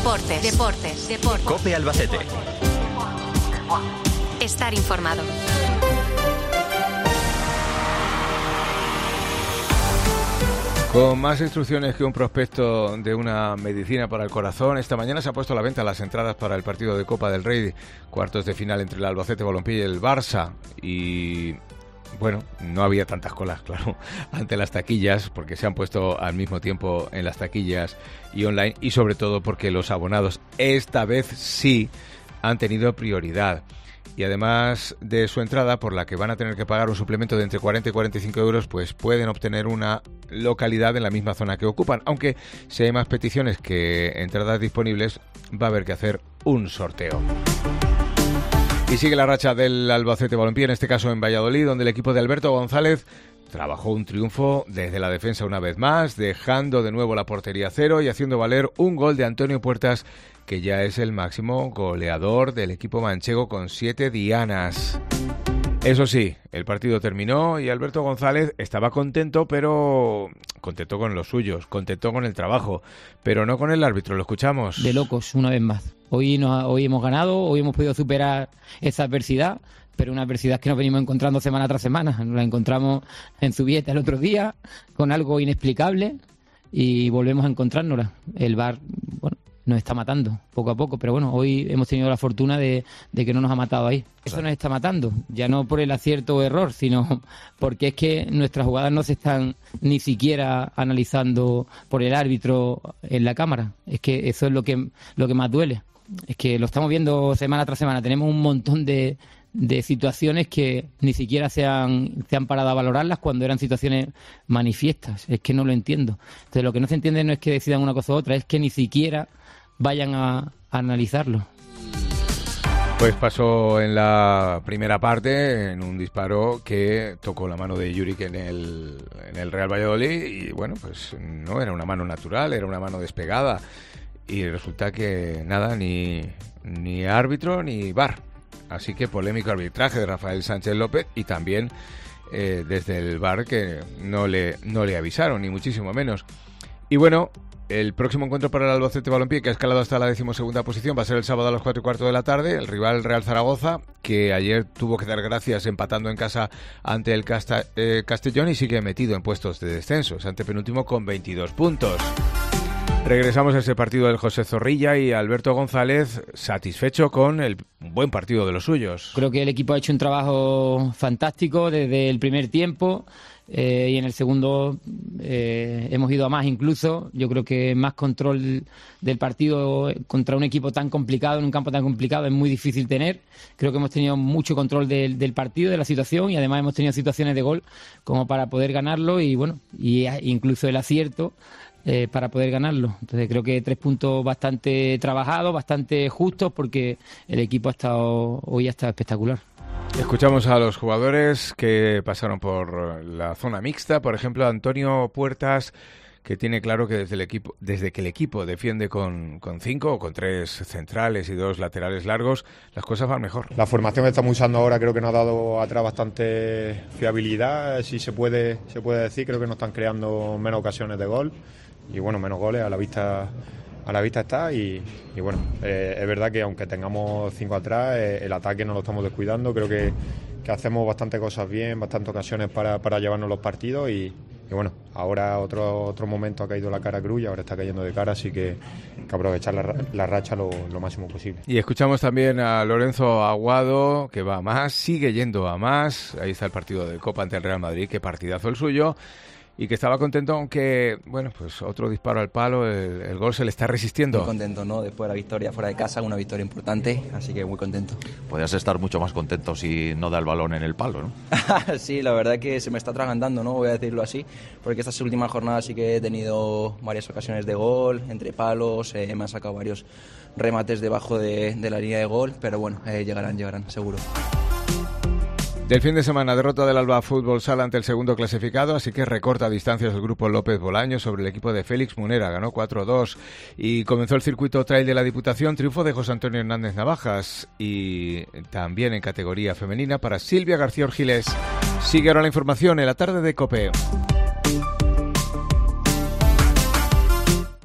Deportes. COPE Albacete. Estar informado. Con más instrucciones que un prospecto de una medicina para el corazón, esta mañana se ha puesto a la venta las entradas para el partido de Copa del Rey, cuartos de final entre el Albacete Balompié y el Barça. Y bueno, no había tantas colas, claro, ante las taquillas, porque se han puesto al mismo tiempo en las taquillas y online, y sobre todo porque los abonados esta vez sí han tenido prioridad. Y además de su entrada, por la que van a tener que pagar un suplemento de entre 40 y 45 euros, pues pueden obtener una localidad en la misma zona que ocupan. Aunque si hay más peticiones que entradas disponibles, va a haber que hacer un sorteo. Y sigue la racha del Albacete Balompié, en este caso en Valladolid, donde el equipo de Alberto González trabajó un triunfo desde la defensa una vez más, dejando de nuevo la portería a cero y haciendo valer un gol de Antonio Puertas, que ya es el máximo goleador del equipo manchego con 7 dianas. Eso sí, el partido terminó y Alberto González estaba contento, pero contento con los suyos, contento con el trabajo, pero no con el árbitro. Lo escuchamos. De locos, una vez más. Hoy hemos ganado, hoy hemos podido superar esa adversidad, pero una adversidad que nos venimos encontrando semana tras semana. Nos la encontramos en Zubieta el otro día, con algo inexplicable, y volvemos a encontrárnosla. El VAR, bueno, nos está matando poco a poco, pero bueno, hoy hemos tenido la fortuna de que no nos ha matado ahí. Eso nos está matando, ya no por el acierto o error, sino porque es que nuestras jugadas no se están ni siquiera analizando por el árbitro en la cámara. Es que eso es lo que más duele. Es que lo estamos viendo semana tras semana. Tenemos un montón de situaciones que ni siquiera se han parado a valorarlas cuando eran situaciones manifiestas. Es que no lo entiendo. Entonces, lo que no se entiende no es que decidan una cosa u otra, es que ni siquiera vayan a analizarlo. Pues pasó en la primera parte, en un disparo que tocó la mano de Juric en el Real Valladolid, y bueno, pues no era una mano natural, era una mano despegada, y resulta que nada, ni árbitro ni VAR. Así que polémico arbitraje de Rafael Sánchez López, y también desde el VAR, que no le avisaron, ni muchísimo menos. Y bueno, el próximo encuentro para el Albacete Balompié, que ha escalado hasta la 12ª posición, va a ser el sábado a las 4:15 de la tarde. El rival Real Zaragoza, que ayer tuvo que dar gracias empatando en casa ante el Castellón, y sigue metido en puestos de descenso. Es antepenúltimo con 22 puntos. Regresamos a ese partido del José Zorrilla, y Alberto González satisfecho con el buen partido de los suyos. Creo que el equipo ha hecho un trabajo fantástico desde el primer tiempo, y en el segundo hemos ido a más incluso. Yo creo que más control del partido contra un equipo tan complicado, en un campo tan complicado, es muy difícil tener. Creo que hemos tenido mucho control del partido, de la situación, y además hemos tenido situaciones de gol como para poder ganarlo, y bueno, y incluso el acierto para poder ganarlo. Entonces creo que 3 puntos bastante trabajados, bastante justos, porque el equipo hoy ha estado espectacular. Escuchamos a los jugadores que pasaron por la zona mixta. Por ejemplo, Antonio Puertas, que tiene claro que desde que el equipo defiende con 5 o con 3 centrales y 2 laterales largos, las cosas van mejor. La formación que estamos usando ahora creo que nos ha dado atrás bastante fiabilidad, si se puede decir. Creo que nos están creando menos ocasiones de gol, y bueno, menos goles a la vista está, y bueno, es verdad que aunque tengamos 5 atrás, el ataque no lo estamos descuidando. Creo que hacemos bastantes cosas bien, bastantes ocasiones para llevarnos los partidos, y bueno, ahora otro momento ha caído la cara cruz, y ahora está cayendo de cara, así que aprovechar la racha lo máximo posible. Y escuchamos también a Lorenzo Aguado, que va a más, sigue yendo a más. Ahí está el partido de Copa ante el Real Madrid, qué partidazo el suyo, y que estaba contento, aunque, bueno, pues otro disparo al palo, el gol se le está resistiendo. Muy contento, ¿no? Después de la victoria fuera de casa, una victoria importante, así que muy contento. Podrías estar mucho más contento si no da el balón en el palo, ¿no? Sí, la verdad que se me está atragantando, ¿no? Voy a decirlo así, porque estas últimas jornadas sí que he tenido varias ocasiones de gol, entre palos, me han sacado varios remates debajo de la línea de gol, pero bueno, llegarán, seguro. Del fin de semana, derrota del Alba Fútbol Sala ante el segundo clasificado, así que recorta distancias el grupo López Bolaño sobre el equipo de Félix Munera, ganó 4-2, y comenzó el circuito trail de la Diputación, triunfo de José Antonio Hernández Navajas, y también en categoría femenina para Silvia García Orgiles. Sigue ahora la información en la tarde de COPE.